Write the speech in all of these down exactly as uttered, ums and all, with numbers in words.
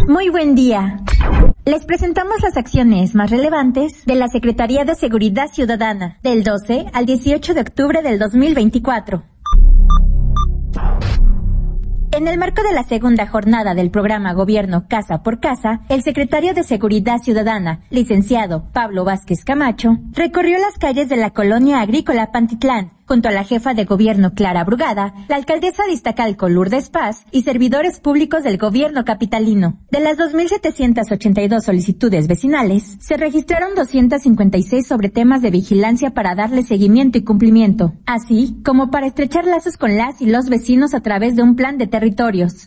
Muy buen día. Les presentamos las acciones más relevantes de la Secretaría de Seguridad Ciudadana del doce al dieciocho de octubre del dos mil veinticuatro. En el marco de la segunda jornada del programa Gobierno Casa por Casa, el secretario de Seguridad Ciudadana, licenciado Pablo Vázquez Camacho, recorrió las calles de la colonia agrícola Pantitlán, junto a la jefa de gobierno Clara Brugada, la alcaldesa de Iztacalco Lourdes Paz y servidores públicos del gobierno capitalino. De las dos mil setecientas ochenta y dos solicitudes vecinales, se registraron doscientas cincuenta y seis sobre temas de vigilancia para darle seguimiento y cumplimiento, así como para estrechar lazos con las y los vecinos a través de un plan de territorios.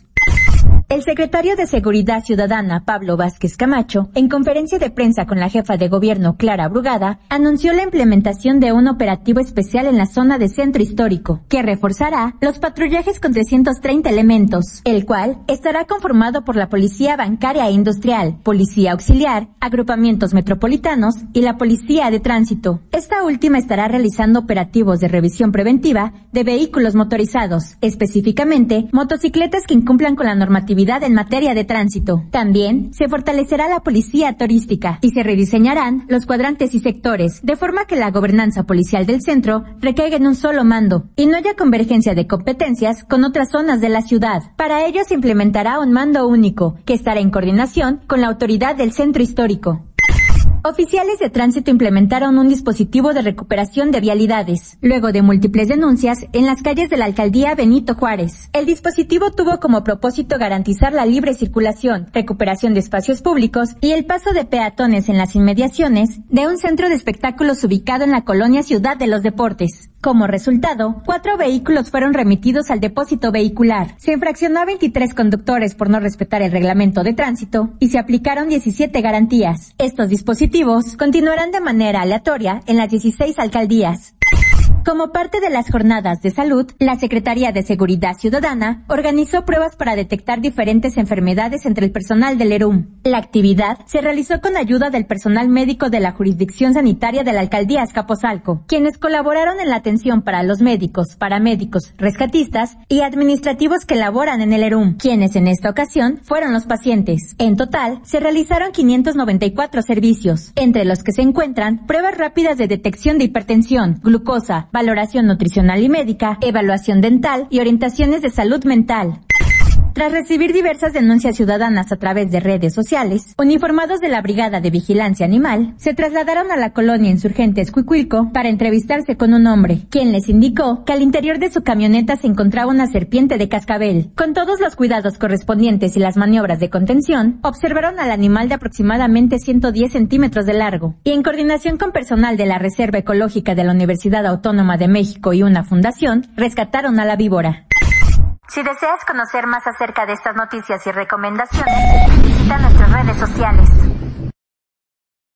El secretario de Seguridad Ciudadana, Pablo Vázquez Camacho, en conferencia de prensa con la jefa de gobierno Clara Brugada, anunció la implementación de un operativo especial en la zona de Centro Histórico, que reforzará los patrullajes con trescientos treinta elementos, el cual estará conformado por la Policía Bancaria e Industrial, Policía Auxiliar, agrupamientos metropolitanos y la Policía de Tránsito. Esta última estará realizando operativos de revisión preventiva de vehículos motorizados, específicamente motocicletas que incumplan con la normatividad en materia de tránsito. También se fortalecerá la policía turística y se rediseñarán los cuadrantes y sectores, de forma que la gobernanza policial del centro recaiga en un solo mando y no haya convergencia de competencias con otras zonas de la ciudad. Para ello se implementará un mando único, que estará en coordinación con la autoridad del centro histórico. Oficiales de tránsito implementaron un dispositivo de recuperación de vialidades, luego de múltiples denuncias en las calles de la alcaldía Benito Juárez. El dispositivo tuvo como propósito garantizar la libre circulación, recuperación de espacios públicos y el paso de peatones en las inmediaciones de un centro de espectáculos ubicado en la colonia Ciudad de los Deportes. Como resultado, cuatro vehículos fueron remitidos al depósito vehicular. Se infraccionó a veintitrés conductores por no respetar el reglamento de tránsito y se aplicaron diecisiete garantías. Estos dispositivos continuarán de manera aleatoria en las dieciséis alcaldías. Como parte de las jornadas de salud, la Secretaría de Seguridad Ciudadana organizó pruebas para detectar diferentes enfermedades entre el personal del ERUM. La actividad se realizó con ayuda del personal médico de la jurisdicción sanitaria de la alcaldía Azcapotzalco, quienes colaboraron en la atención para los médicos, paramédicos, rescatistas y administrativos que laboran en el ERUM, quienes en esta ocasión fueron los pacientes. En total, se realizaron quinientos noventa y cuatro servicios, entre los que se encuentran pruebas rápidas de detección de hipertensión, glucosa, valoración nutricional y médica, evaluación dental y orientaciones de salud mental. Tras recibir diversas denuncias ciudadanas a través de redes sociales, uniformados de la Brigada de Vigilancia Animal se trasladaron a la colonia Insurgentes Cuicuilco para entrevistarse con un hombre, quien les indicó que al interior de su camioneta se encontraba una serpiente de cascabel. Con todos los cuidados correspondientes y las maniobras de contención, observaron al animal de aproximadamente ciento diez centímetros de largo, y en coordinación con personal de la Reserva Ecológica de la Universidad Autónoma de México y una fundación, rescataron a la víbora. Si deseas conocer más acerca de estas noticias y recomendaciones, visita nuestras redes sociales.